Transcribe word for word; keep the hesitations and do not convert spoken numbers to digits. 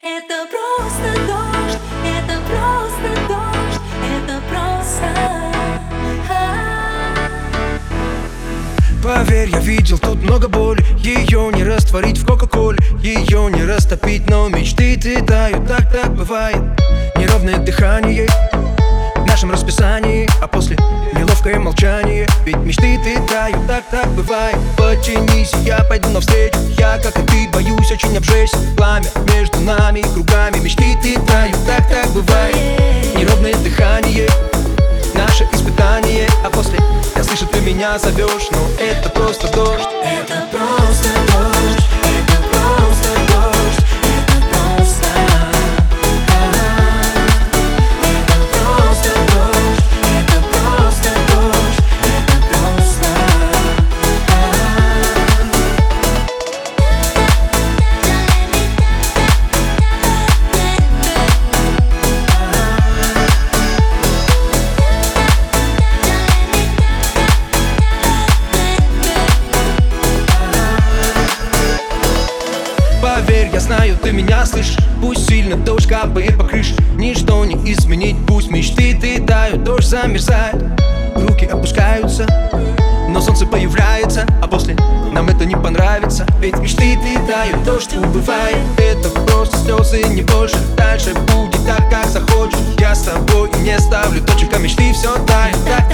Это просто дождь, это просто дождь, это просто Поверь, я видел тут много боли. Ее не растворить в кока-коле, ее не растопить, но мечты ты тают, так так бывает. Неровное дыхание в нашем расписании, а после неловкое молчание. Ведь мечты ты тают, так так бывает. Потянись, я пойду навстречу. Я, как и ты, боюсь очень обжечься. Пламя между нами кругами. Мечты ты тают, так так бывает. Неровное дыхание, наше испытание, а после я слышу, ты меня зовешь, но это просто дождь. Это просто дождь, это просто дождь, это просто Это просто дождь, это просто дождь, это просто Поверь, я знаю, ты меня слышишь. Пусть сильно дождь капает по крыше, ничто не изменить, пусть мечты ты тают. Дождь замерзает, руки опускаются, но солнце появляется, а после нам это не понравится. Ведь мечты ты тают, дождь убывает. Это просто слезы, не больше. Дальше будет так, как захочешь. Я с тобой и не ставлю точек, а мечты все тают. Так